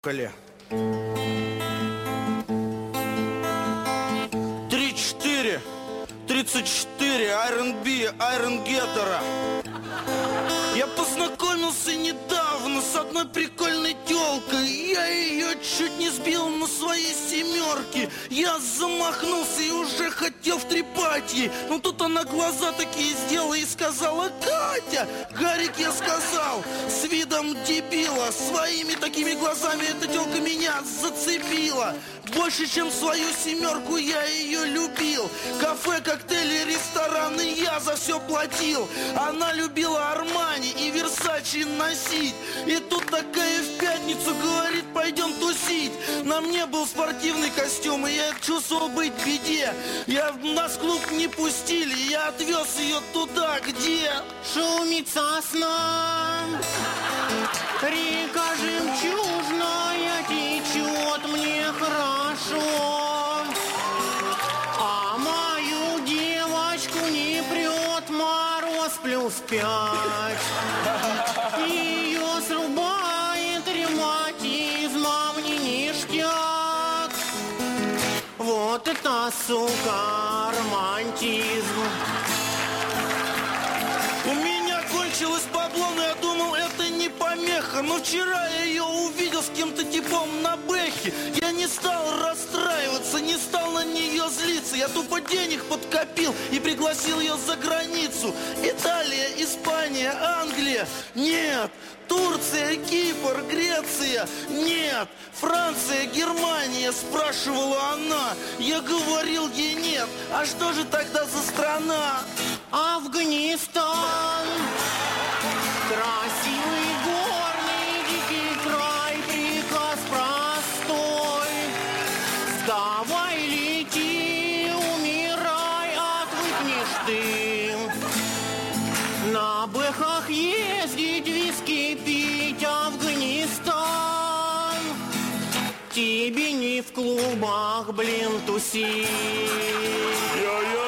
Поехали. 3-4, 34, R&B, Айрон Геттера. Я познакомился недавно с одной прикольной тёлкой. Я её чуть не сбил на своей семёрке. Я замахнулся и уже хотел втрепать ей. Но тут она глаза такие сделала и сказала: Катя! Гарик, я сказал, с видом дебила. Своими такими глазами эта тёлка меня зацепила. Больше, чем свою семёрку, я её любил. Кафе, коктейли, рестораны, я за всё платил. Она любила Армани и Версачи носить. И тут такая в пятницу говорит: пойдем тусить. На мне был спортивный костюм, и я чувствовал быть в беде. Нас в клуб не пустили, я отвез её туда, где шумит сосна, река жемчужная течет мне хорошо, а мою девочку не прет мороз +5. Ее срубает ревматизмом не ништяк. Вот это, сука, романтизм. У меня кончилось бабло, но я думал, это не помеха. Но вчера я ее увидел с кем-то типом на бэхе. Я не стал расстраиваться, не стал на нее злиться. Я тупо денег подкопил и пригласил ее за границу. Италия, Испания, Англия. Нет. Турция, Кипр, Греция. Нет. Франция, Германия, спрашивала она. Я говорил ей нет. А что же тогда за страна? Афганистан, красивый горный дикий край, приказ простой: вставай, лети, умирай, отвыкнешь ты. На бэхах ездить, виски пить, Афганистан. Тебе не в клубах, блин, тусить.